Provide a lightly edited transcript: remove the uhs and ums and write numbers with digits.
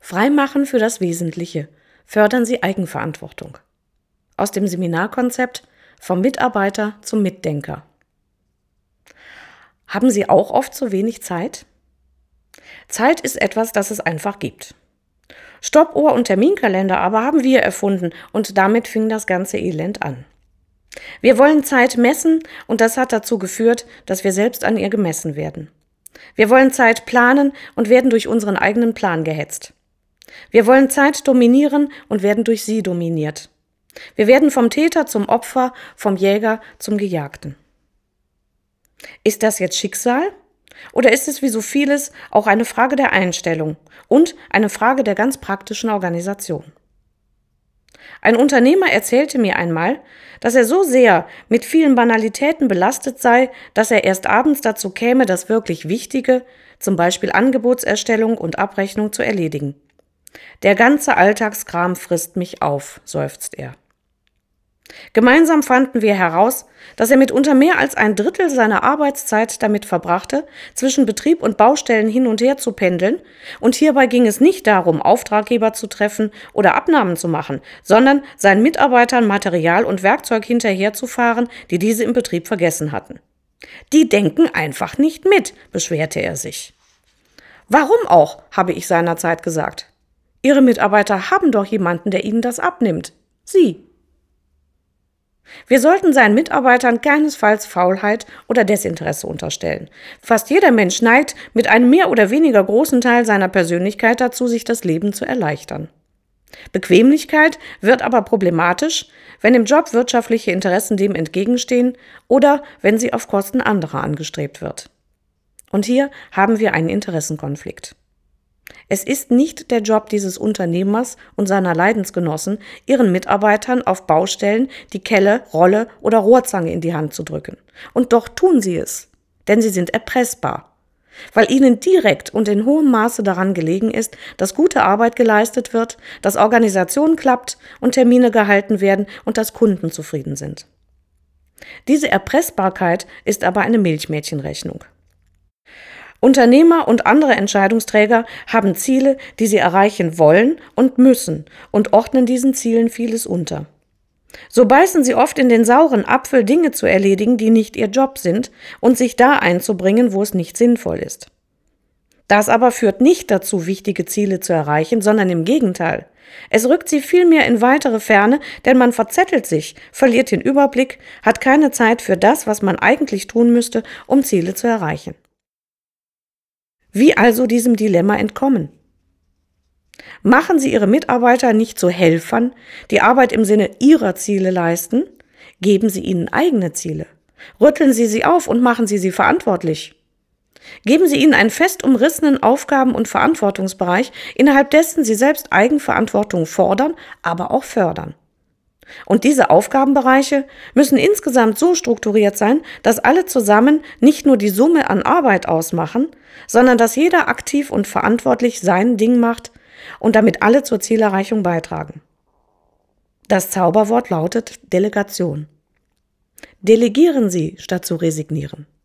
Freimachen für das Wesentliche. Fördern Sie Eigenverantwortung. Aus dem Seminarkonzept Vom Mitarbeiter zum Mitdenker. Haben Sie auch oft zu wenig Zeit? Zeit ist etwas, das es einfach gibt. Stoppuhr und Terminkalender aber haben wir erfunden und damit fing das ganze Elend an. Wir wollen Zeit messen und das hat dazu geführt, dass wir selbst an ihr gemessen werden. Wir wollen Zeit planen und werden durch unseren eigenen Plan gehetzt. Wir wollen Zeit dominieren und werden durch sie dominiert. Wir werden vom Täter zum Opfer, vom Jäger zum Gejagten. Ist das jetzt Schicksal? Oder ist es wie so vieles auch eine Frage der Einstellung und eine Frage der ganz praktischen Organisation? Ein Unternehmer erzählte mir einmal, dass er so sehr mit vielen Banalitäten belastet sei, dass er erst abends dazu käme, das wirklich Wichtige, zum Beispiel Angebotserstellung und Abrechnung, zu erledigen. Der ganze Alltagskram frisst mich auf, seufzt er. Gemeinsam fanden wir heraus, dass er mitunter mehr als 1/3 seiner Arbeitszeit damit verbrachte, zwischen Betrieb und Baustellen hin und her zu pendeln, und hierbei ging es nicht darum, Auftraggeber zu treffen oder Abnahmen zu machen, sondern seinen Mitarbeitern Material und Werkzeug hinterherzufahren, die diese im Betrieb vergessen hatten. Die denken einfach nicht mit, beschwerte er sich. Warum auch, habe ich seinerzeit gesagt. Ihre Mitarbeiter haben doch jemanden, der ihnen das abnimmt. Sie. Wir sollten seinen Mitarbeitern keinesfalls Faulheit oder Desinteresse unterstellen. Fast jeder Mensch neigt mit einem mehr oder weniger großen Teil seiner Persönlichkeit dazu, sich das Leben zu erleichtern. Bequemlichkeit wird aber problematisch, wenn im Job wirtschaftliche Interessen dem entgegenstehen oder wenn sie auf Kosten anderer angestrebt wird. Und hier haben wir einen Interessenkonflikt. Es ist nicht der Job dieses Unternehmers und seiner Leidensgenossen, ihren Mitarbeitern auf Baustellen die Kelle, Rolle oder Rohrzange in die Hand zu drücken. Und doch tun sie es, denn sie sind erpressbar. Weil ihnen direkt und in hohem Maße daran gelegen ist, dass gute Arbeit geleistet wird, dass Organisation klappt und Termine gehalten werden und dass Kunden zufrieden sind. Diese Erpressbarkeit ist aber eine Milchmädchenrechnung. Unternehmer und andere Entscheidungsträger haben Ziele, die sie erreichen wollen und müssen, und ordnen diesen Zielen vieles unter. So beißen sie oft in den sauren Apfel, Dinge zu erledigen, die nicht ihr Job sind, und sich da einzubringen, wo es nicht sinnvoll ist. Das aber führt nicht dazu, wichtige Ziele zu erreichen, sondern im Gegenteil. Es rückt sie vielmehr in weitere Ferne, denn man verzettelt sich, verliert den Überblick, hat keine Zeit für das, was man eigentlich tun müsste, um Ziele zu erreichen. Wie also diesem Dilemma entkommen? Machen Sie Ihre Mitarbeiter nicht zu Helfern, die Arbeit im Sinne Ihrer Ziele leisten? Geben Sie ihnen eigene Ziele. Rütteln Sie sie auf und machen Sie sie verantwortlich. Geben Sie ihnen einen fest umrissenen Aufgaben- und Verantwortungsbereich, innerhalb dessen sie selbst Eigenverantwortung fordern, aber auch fördern. Und diese Aufgabenbereiche müssen insgesamt so strukturiert sein, dass alle zusammen nicht nur die Summe an Arbeit ausmachen, sondern dass jeder aktiv und verantwortlich sein Ding macht und damit alle zur Zielerreichung beitragen. Das Zauberwort lautet Delegation. Delegieren Sie, statt zu resignieren.